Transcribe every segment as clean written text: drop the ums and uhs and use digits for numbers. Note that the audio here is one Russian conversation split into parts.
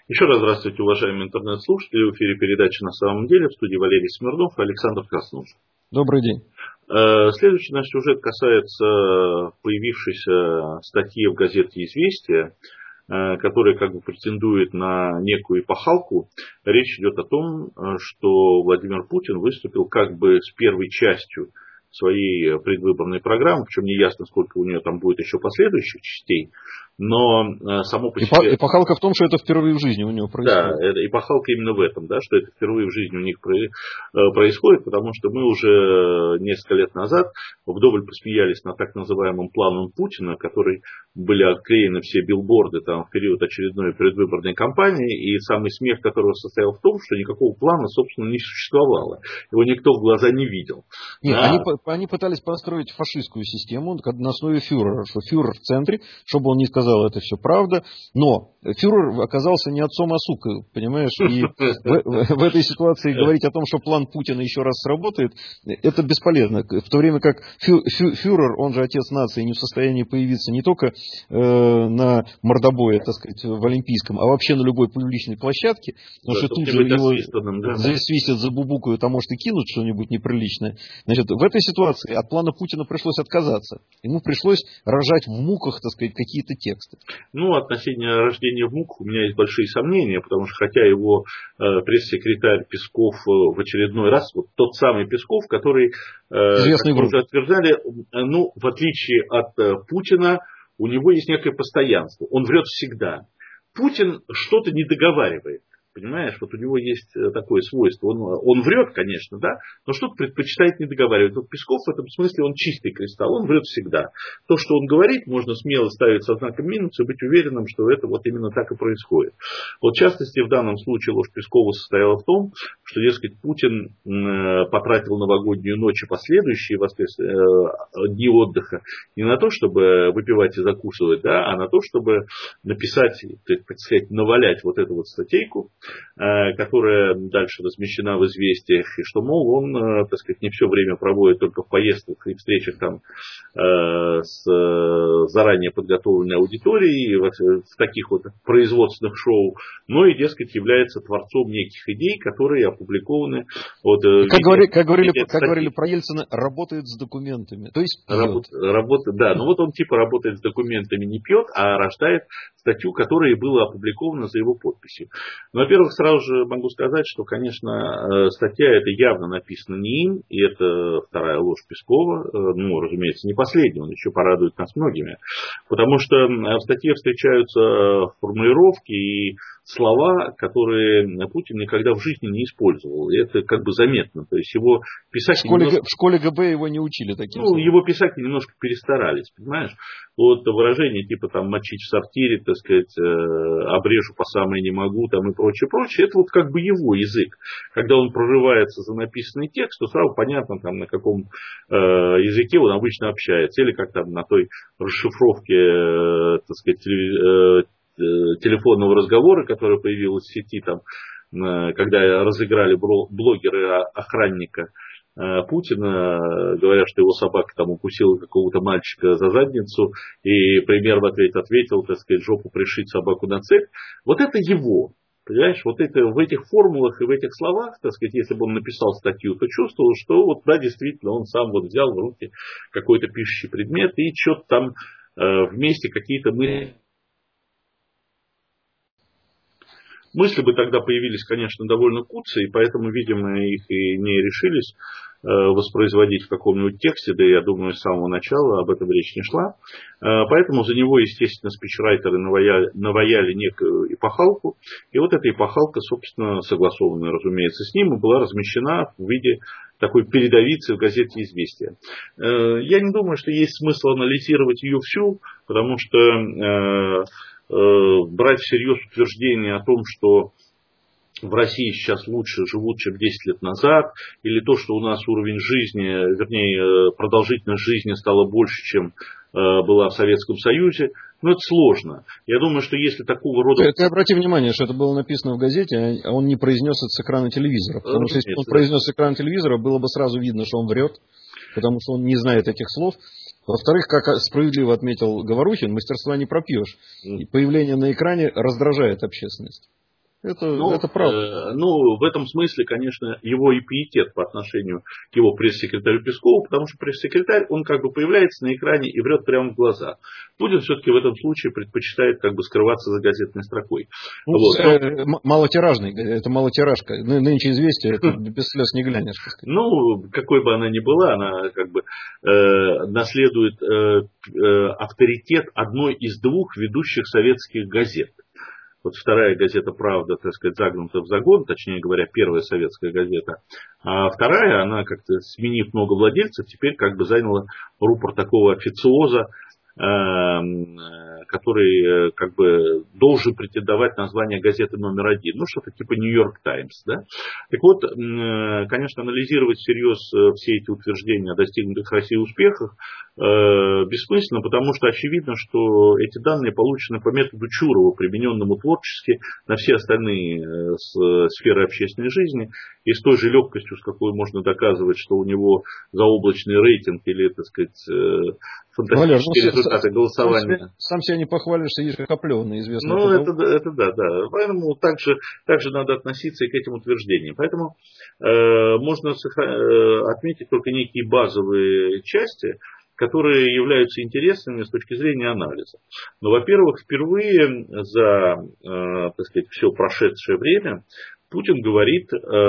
Еще раз здравствуйте, уважаемые интернет-слушатели. В эфире передача «На самом деле». В студии Валерий Смирнов и Александр Краснов. Добрый день. Следующий наш сюжет касается появившейся статьи в газете «Известия», которая как бы претендует на некую эпохалку. Речь идет о том, что Владимир Путин выступил как бы с первой частью своей предвыборной программы, причем не ясно, сколько у нее там будет еще последующих частей, но само по себе... Эпохалка в том, что это впервые в жизни у него происходит. Да, эпохалка именно в этом, да, что это впервые в жизни у них происходит, потому что мы уже несколько лет назад вдоволь посмеялись над так называемым планом Путина, который были отклеены все билборды там, в период очередной предвыборной кампании, и самый смех которого состоял в том, что никакого плана, собственно, не существовало. Его никто в глаза не видел. Нет, они пытались построить фашистскую систему на основе фюрера, что фюрер в центре, чтобы он не сказал, это все правда, но фюрер оказался не отцом, а сукой, понимаешь, и в этой ситуации говорить о том, что план Путина еще раз сработает, это бесполезно, в то время как фюрер, он же отец нации, не в состоянии появиться не только на мордобое, так сказать, в Олимпийском, а вообще на любой публичной площадке, потому что тут же его засвистят, забубукают, а может и кинут что-нибудь неприличное. Значит, в этой ситуации от плана Путина пришлось отказаться. Ему пришлось рожать в муках, так сказать, какие-то тексты. Ну, относительно рождения в муках у меня есть большие сомнения, потому что хотя его пресс-секретарь Песков в очередной раз, вот тот самый Песков, который, как мы уже утверждали, ну, в отличие от Путина, у него есть некое постоянство. Он врет всегда. Путин что-то не договаривает. Понимаешь, вот у него есть такое свойство. Он врет, конечно, да, но что-то предпочитает не договаривать. Вот Песков в этом смысле, он чистый кристалл, он врет всегда. То, что он говорит, можно смело ставить со знаком минус и быть уверенным, что это вот именно так и происходит. Вот в частности, в данном случае ложь Пескова состояла в том, что, дескать, Путин потратил новогоднюю ночь и последующие дни отдыха не на то, чтобы выпивать и закусывать, да, а на то, чтобы написать, так сказать, навалять вот эту вот статейку, которая дальше размещена в «Известиях», и что, мол, он, так сказать, не все время проводит только в поездках и встречах там с заранее подготовленной аудиторией, в таких вот производственных шоу, но и, дескать, является творцом неких идей, которые опубликованы. Вот, как говорили про Ельцина, работает с документами, то есть работает, да, но вот он типа работает с документами, не пьет, а рождает статью, которая была опубликована за его подписью. Во-первых, сразу же могу сказать, что, конечно, статья эта явно написана не им, и это вторая ложь Пескова, ну, разумеется, не последняя, он еще порадует нас многими, потому что в статье встречаются формулировки и слова, которые Путин никогда в жизни не использовал, и это как бы заметно, то есть его писатели... В школе ГБ его не учили таким словам. Его писатели немножко перестарались, понимаешь, вот выражение типа там мочить в сортире, так сказать, обрежу по самое не могу, там и прочее, это вот как бы его язык. Когда он прорывается за написанный текст, то сразу понятно, там, на каком языке он обычно общается. Или как там на той расшифровке, так сказать, телефонного разговора, которая появилась в сети, там, когда разыграли блогеры охранника Путина, говорят, что его собака там укусила какого-то мальчика за задницу, и премьер в ответ ответил, так сказать, жопу пришить собаку на цепь. Вот это его. Понимаешь, вот это в этих формулах и в этих словах, так сказать, если бы он написал статью, то чувствовал, что вот да, действительно, он сам вот взял в руки какой-то пишущий предмет и что-то там вместе какие-то мысли бы тогда появились, конечно, довольно куцые, и поэтому, видимо, их и не решились воспроизводить в каком-нибудь тексте, да я думаю, с самого начала об этом речь не шла. Поэтому за него, естественно, спичрайтеры наваяли некую эпохалку, и вот эта эпохалка, собственно, согласованная, разумеется, с ним, и была размещена в виде такой передовицы в газете «Известия». Я не думаю, что есть смысл анализировать ее всю, потому что брать всерьез утверждение о том, что в России сейчас лучше живут, чем 10 лет назад, или то, что у нас уровень жизни, вернее, продолжительность жизни стала больше, чем была в Советском Союзе, но это сложно. Я думаю, что если такого рода... Ты обрати внимание, что это было написано в газете, а он не произнес это с экрана телевизора. Потому что если он произнес с экрана телевизора, было бы сразу видно, что он врет, потому что он не знает этих слов. Во-вторых, как справедливо отметил Говорухин, мастерства не пропьешь. И появление на экране раздражает общественность. Это правда. В этом смысле, конечно, его и пиетет по отношению к его пресс-секретарю Пескову, потому что пресс-секретарь, он как бы появляется на экране и врет прямо в глаза. Путин все-таки в этом случае предпочитает как бы скрываться за газетной строкой. Малотиражный, это малотиражка. Нынче известие, это без слез не глянешь. Какой бы она ни была, она как бы наследует авторитет одной из двух ведущих советских газет. Вот вторая газета «Правда», так сказать, загнута в загон, точнее говоря, первая советская газета. А вторая, она как-то, сменив много владельцев, теперь как бы заняла рупор такого официоза, который как бы должен претендовать на звание газеты номер один. Что-то типа «Нью-Йорк Таймс». Да? Так вот, конечно, анализировать всерьез все эти утверждения о достигнутых Россией успехах бессмысленно, потому что очевидно, что эти данные получены по методу Чурова, примененному творчески на все остальные сферы общественной жизни, и с той же легкостью, с какой можно доказывать, что у него заоблачный рейтинг или, так сказать, фантастические результаты голосования. Сам себя не похвалишь, сидишь как оплеванный, известно. Это да. Поэтому также надо относиться и к этим утверждениям. Поэтому можно отметить только некие базовые части, которые являются интересными с точки зрения анализа. Во-первых, впервые за, так сказать, все прошедшее время Путин говорит,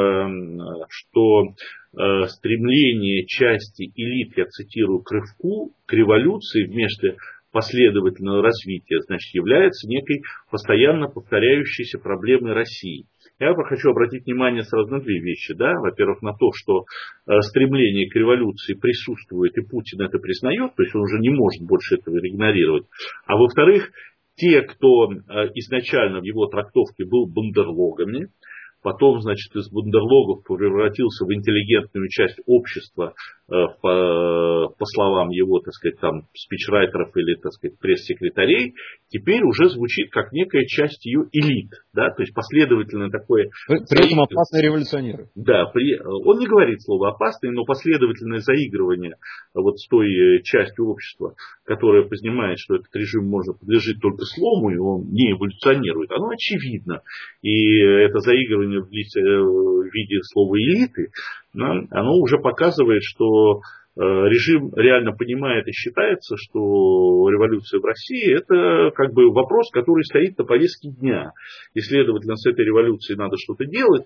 что стремление части элит, я цитирую, к рывку, к революции вместо последовательного развития, значит, является некой постоянно повторяющейся проблемой России. Я хочу обратить внимание сразу на две вещи. Да? Во-первых, на то, что стремление к революции присутствует, и Путин это признает, то есть он уже не может больше этого игнорировать. А во-вторых, те, кто изначально в его трактовке был бандерлогами, потом, значит, из бандерлогов превратился в интеллигентную часть общества, по словам его, так сказать, там, спичрайтеров или, так сказать, пресс-секретарей, теперь уже звучит как некая часть ее элит, да, то есть последовательно такое... При этом опасные революционеры. Да, он не говорит слово опасные, но последовательное заигрывание вот с той частью общества, которая понимает, что этот режим может подлежит только слому, и он не эволюционирует, оно очевидно. И это заигрывание в виде слова элиты, оно уже показывает, что режим реально понимает и считается, что революция в России это как бы вопрос, который стоит на повестке дня. И, следовательно, с этой революцией надо что-то делать.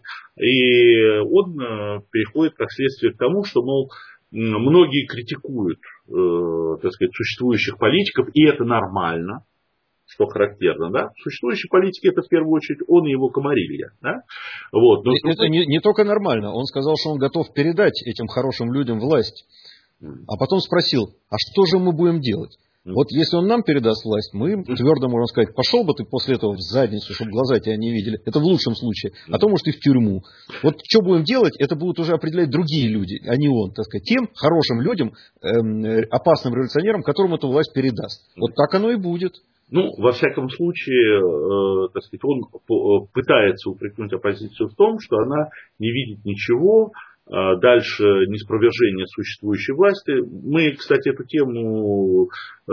И он переходит как следствие к тому, что, мол, многие критикуют, так сказать, существующих политиков, и это нормально. Что характерно, да? Существующие политики это в первую очередь он и его комарилья, да? Вот. Но это не только нормально. Он сказал, что он готов передать этим хорошим людям власть. А потом спросил, а что же мы будем делать? Вот если он нам передаст власть, мы твердо можем сказать, пошел бы ты после этого в задницу, чтобы глаза тебя не видели. Это в лучшем случае. А то, может, и в тюрьму. Вот что будем делать, это будут уже определять другие люди, а не он. Так сказать, тем хорошим людям, опасным революционерам, которым эту власть передаст. Вот так оно и будет. Во всяком случае, так сказать, он пытается упрекнуть оппозицию в том, что она не видит ничего, дальше неспровержение существующей власти. Мы, кстати, эту тему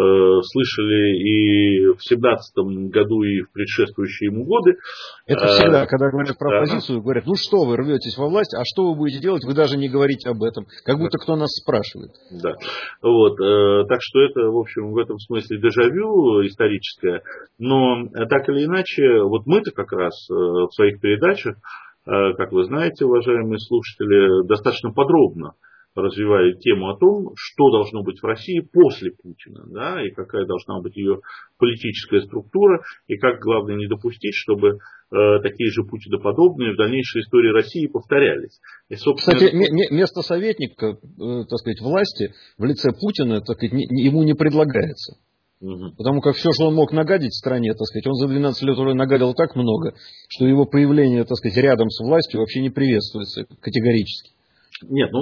слышали и в 2017 году, и в предшествующие ему годы. Это всегда, когда говорят про оппозицию, говорят, что вы рветесь во власть, а что вы будете делать, вы даже не говорите об этом. Как будто кто нас спрашивает. Да. Вот. Так что это, в общем, в этом смысле дежавю историческое. Но так или иначе, вот мы-то как раз в своих передачах, как вы знаете, уважаемые слушатели, достаточно подробно развивали тему о том, что должно быть в России после Путина, да, и какая должна быть ее политическая структура, и как главное не допустить, чтобы такие же путиноподобные в дальнейшей истории России повторялись. И, кстати, место советника, так сказать, власти в лице Путина, так сказать, ему не предлагается. Потому как все, что он мог нагадить в стране, так сказать, он за 12 лет уже нагадил так много, что его появление, так сказать, рядом с властью вообще не приветствуется категорически. Нет,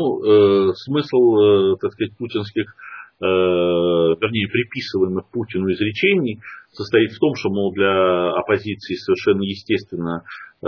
смысл, так сказать, путинских, вернее, приписываемых Путину изречений состоит в том, что, мол, для оппозиции совершенно естественно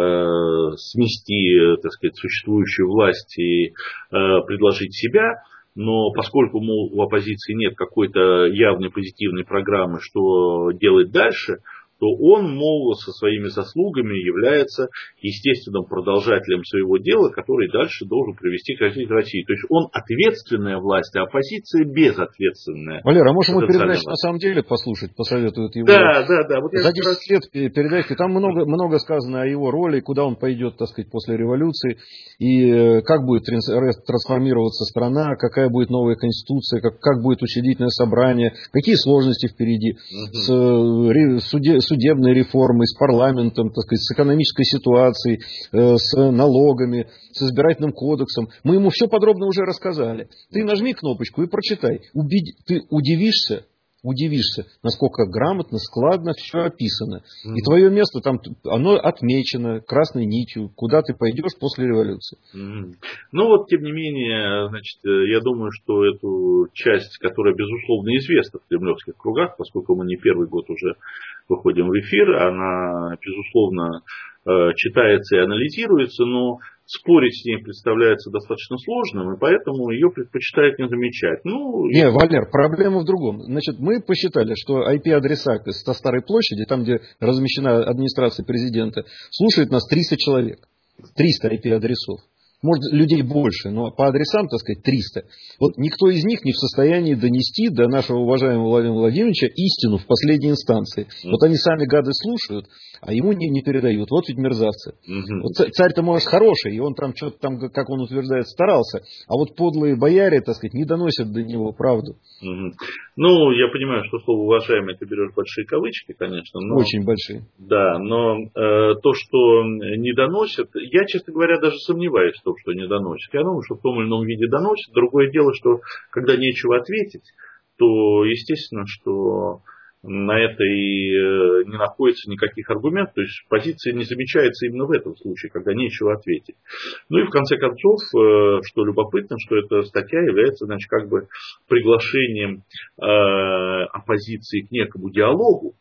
смести, так сказать, существующую власть и предложить себя. Но поскольку, мол, у оппозиции нет какой-то явной позитивной программы, что делать дальше, что он, мол, со своими заслугами является естественным продолжателем своего дела, который дальше должен привести к развитию России. То есть он ответственная власть, а оппозиция безответственная. Валер, а может ему передачу на самом деле послушать, посоветуют его? Да. Вот за 10 лет передачи, там много сказано о его роли, куда он пойдет, так сказать, после революции, и как будет трансформироваться страна, какая будет новая конституция, как будет учредительное собрание, какие сложности впереди с судебной реформой, с парламентом, так сказать, с экономической ситуацией, с налогами, с избирательным кодексом. Мы ему все подробно уже рассказали. Ты нажми кнопочку и прочитай. Ты удивишься, насколько грамотно, складно все описано. И твое место там, оно отмечено красной нитью, куда ты пойдешь после революции. Ну вот, тем не менее, значит, я думаю, что эту часть, которая, безусловно, известна в кремлевских кругах, поскольку мы не первый год уже выходим в эфир, она, безусловно, читается и анализируется, но спорить с ней представляется достаточно сложным, и поэтому ее предпочитают не замечать. Не, Валер, проблема в другом. Значит, мы посчитали, что IP-адреса со Старой площади, там, где размещена администрация президента, слушает нас 300 человек. 300 IP-адресов. Может, людей больше, но по адресам, так сказать, 300. Вот никто из них не в состоянии донести до нашего уважаемого Владимира Владимировича истину в последней инстанции. Вот они сами, гады, слушают, а ему не передают. Вот ведь мерзавцы. Вот царь-то, может, хороший, и он там что-то там, как он утверждает, старался. А вот подлые бояре, так сказать, не доносят до него правду. Ну, я понимаю, что слово «уважаемый» ты берешь большие кавычки, конечно. Но, очень большие. Да, но то, что не доносят, я, честно говоря, даже сомневаюсь в том, что не доносят. Я думаю, что в том или ином виде доносят. Другое дело, что когда нечего ответить, то естественно, что на это и не находится никаких аргументов. То есть позиция не замечается именно в этом случае, когда нечего ответить. Ну и в конце концов, что любопытно, что эта статья является, значит, как бы приглашением оппозиции к некому диалогу,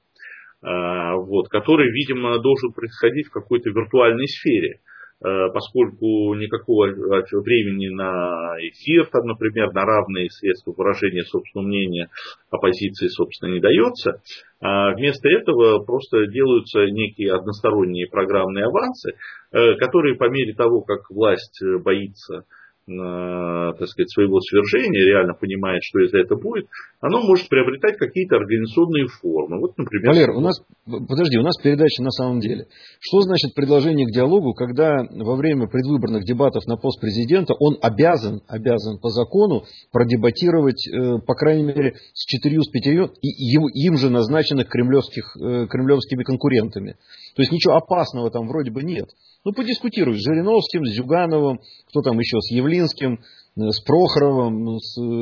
вот, который, видимо, должен происходить в какой-то виртуальной сфере. Поскольку никакого времени на эфир, там, например, на равные средства выражения собственного мнения оппозиции, собственно, не дается. Вместо этого просто делаются некие односторонние программные авансы, которые по мере того, как власть боится, так сказать, своего свержения, реально понимает, что из-за этого будет, оно может приобретать какие-то организационные формы. Вот, например... Валер, у нас передача на самом деле. Что значит предложение к диалогу, когда во время предвыборных дебатов на пост президента он обязан по закону продебатировать, по крайней мере, с 4-5 им же назначенных кремлевскими конкурентами. То есть ничего опасного там вроде бы нет. Ну, подискутируй с Жириновским, с Зюгановым, кто там еще, с Явлинским, с Прохоровым,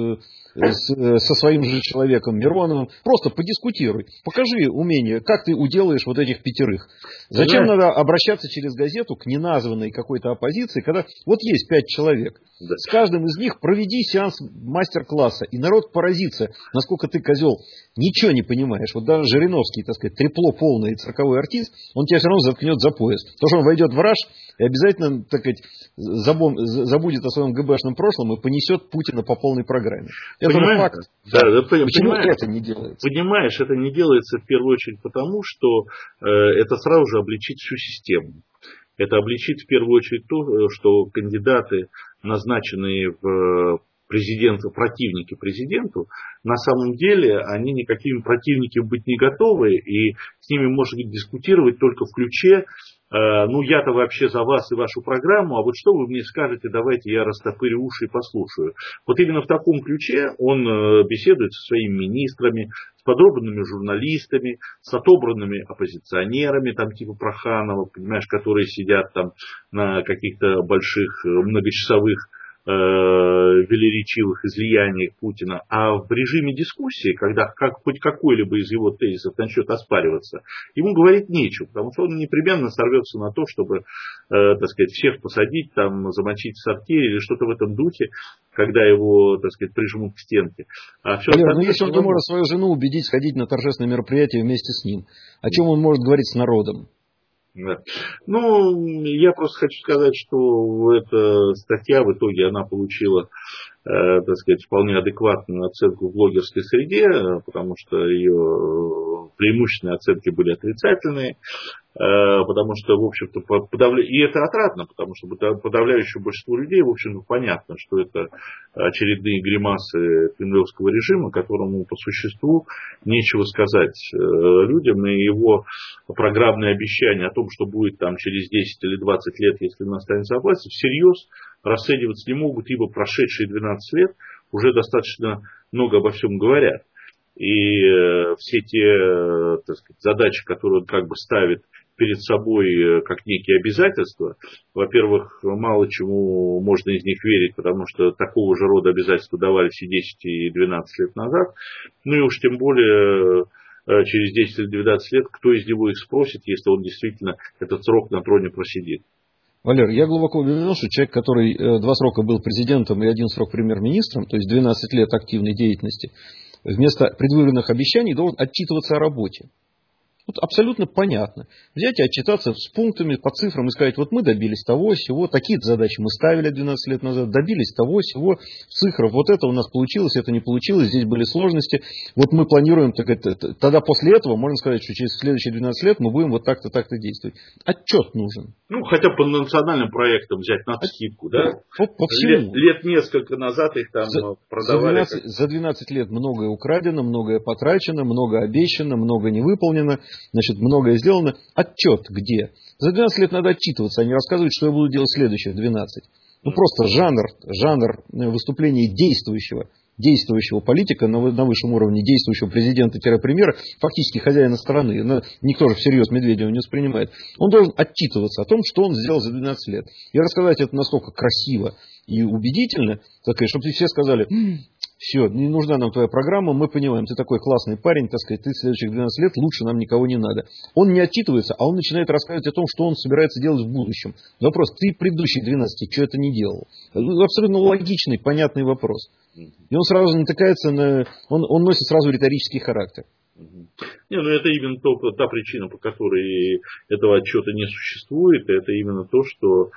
со своим же человеком Мироновым. Просто подискутируй. Покажи умение, как ты уделаешь вот этих 5. Зачем надо обращаться через газету к неназванной какой-то оппозиции, когда вот есть 5 человек. Да. С каждым из них проведи сеанс мастер-класса, и народ поразится, насколько ты, козел, ничего не понимаешь. Вот даже Жириновский, так сказать, трепло полный цирковой артист, он тебя все равно заткнет за пояс. Потому что он войдет в раж и обязательно, так сказать, забудет о своем ГБшном прошлом и понесет Путина по полной программе. Это же факт. Да, почему это не делается? Понимаешь, это не делается в первую очередь потому, что это сразу же обличит всю систему. Это обличит в первую очередь то, что кандидаты, назначенные в противники президенту, на самом деле они никакими противниками быть не готовы, и с ними можно дискутировать только в ключе: ну я-то вообще за вас и вашу программу, а вот что вы мне скажете, давайте я растопырю уши и послушаю. Вот именно в таком ключе он беседует со своими министрами, с подобранными журналистами, с отобранными оппозиционерами, там типа Проханова, понимаешь, которые сидят там на каких-то больших многочасовых велеречивых излияниях Путина, а в режиме дискуссии, когда хоть какой-либо из его тезисов начнет оспариваться, ему говорить нечего, потому что он непременно сорвется на то, чтобы, так сказать, всех посадить, там, замочить в сортире или что-то в этом духе, когда его, так сказать, прижмут к стенке. Валер, ну если он не может свою жену убедить сходить на торжественное мероприятие вместе с ним, о чем он может говорить с народом? Да. Ну, я просто хочу сказать, что эта статья в итоге она получила, так сказать, вполне адекватную оценку в блогерской среде, потому что ее преимущественные оценки были отрицательные, потому что, в общем-то, и это отрадно, потому что подавляющее большинство людей, в общем-то, понятно, что это очередные гримасы кремлевского режима, которому по существу нечего сказать людям, и его программные обещания о том, что будет там через 10 или 20 лет, если он останется во власти, всерьез расцениваться не могут, ибо прошедшие 12 лет уже достаточно много обо всем говорят. И все те, так сказать, задачи, которые он как бы ставит перед собой как некие обязательства, во-первых, мало чему можно из них верить, потому что такого же рода обязательства давались и 10, и 12 лет назад. Ну и уж тем более через 10 или 12 лет, кто из него их спросит, если он действительно этот срок на троне просидит. Валер, я глубоко убежден, что человек, который 2 срока был президентом и 1 срок премьер-министром, то есть 12 лет активной деятельности, вместо предвыборных обещаний должен отчитываться о работе. Вот абсолютно понятно. Взять и отчитаться с пунктами, по цифрам и сказать, вот мы добились того, сего, такие-то задачи мы ставили 12 лет назад, добились того, сего, в цифрах, вот это у нас получилось, это не получилось, здесь были сложности, вот мы планируем, тогда после этого можно сказать, что через следующие 12 лет мы будем вот так-то, так-то действовать. Отчет нужен. Ну, хотя бы по национальным проектам взять на скидку, да? По всему. Лет несколько назад их там продавали. За 12 лет многое украдено, многое потрачено, многое обещано, многое не выполнено. Значит, многое сделано. Отчет где? За 12 лет надо отчитываться, а не рассказывать, что я буду делать следующих 12. Ну, просто жанр выступления действующего политика на высшем уровне, действующего президента-премьера, фактически хозяина страны, никто же всерьез Медведева не воспринимает, он должен отчитываться о том, что он сделал за 12 лет. И рассказать это настолько красиво и убедительно, чтобы все сказали, все, не нужна нам твоя программа, мы понимаем, ты такой классный парень, так сказать, ты следующих 12 лет, лучше нам никого не надо. Он не отчитывается, а он начинает рассказывать о том, что он собирается делать в будущем. Вопрос, ты предыдущие 12 что это не делал? Абсолютно логичный, понятный вопрос. И он сразу натыкается он носит сразу риторический характер. Не, ну это именно та причина, по которой этого отчета не существует. Это именно то, что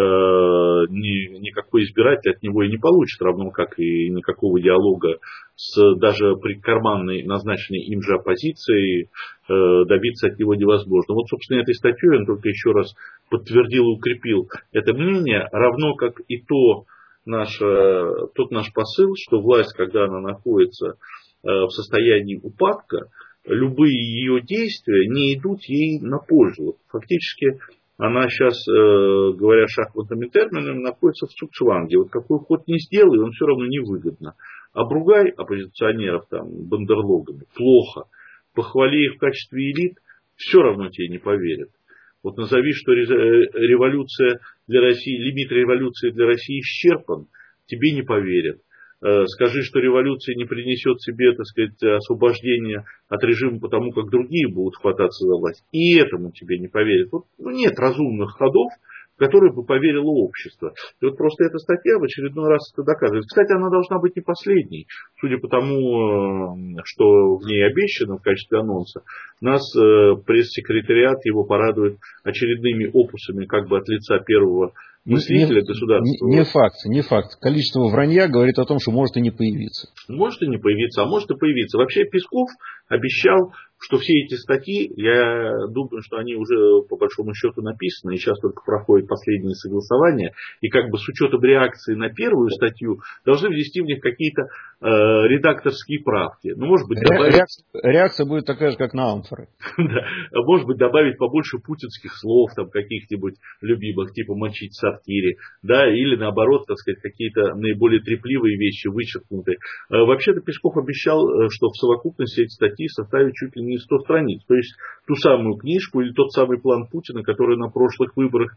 никакой избиратель от него и не получит, равно как и никакого диалога с даже при карманной назначенной им же оппозицией добиться от него невозможно. Вот, собственно, этой статьей он только еще раз подтвердил и укрепил это мнение, равно как и тот наш посыл, что власть, когда она находится в состоянии упадка, любые ее действия не идут ей на пользу. Фактически она сейчас, говоря шахматными терминами, находится в цугцванге. Вот какой ход не сделай, он все равно невыгодно. Обругай оппозиционеров бандерлогами, плохо. Похвали их в качестве элит, все равно тебе не поверят. Вот назови, что революция для России, лимит революции для России исчерпан, тебе не поверят. Скажи, что революция не принесет себе, так сказать, освобождения от режима, потому как другие будут хвататься за власть. И этому тебе не поверят. Вот, нет разумных ходов, в которые бы поверило общество. И вот просто эта статья в очередной раз это доказывает. Кстати, она должна быть не последней. Судя по тому, что в ней обещано в качестве анонса, нас пресс-секретариат его порадует очередными опусами как бы от лица первого мыслителя государства. Не факт. Количество вранья говорит о том, что может и не появиться. Может и не появиться, а может и появиться. Вообще Песков обещал, что все эти статьи, я думаю, что они уже по большому счету написаны, и сейчас только проходят последние согласования, и как бы с учетом реакции на первую статью должны внести в них какие-то редакторские правки. Ну, может быть, реакция будет такая же, как на амфоры. Да, может быть, добавить побольше путинских слов, каких-нибудь любимых, типа мочить в сортире, да, или наоборот, так сказать, какие-то наиболее трепливые вещи вычеркнуты. Вообще-то Песков обещал, что в совокупности эти статьи составят чуть ли не 100 страниц. То есть ту самую книжку или тот самый план Путина, который на прошлых выборах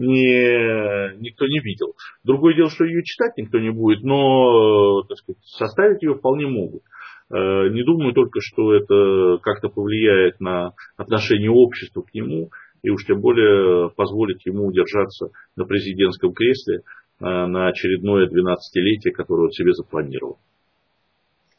никто не видел. Другое дело, что ее читать никто не будет, но, так сказать, составить ее вполне могут. Не думаю только, что это как-то повлияет на отношение общества к нему, и уж тем более позволит ему удержаться на президентском кресле на очередное 12-летие, которое он себе запланировал.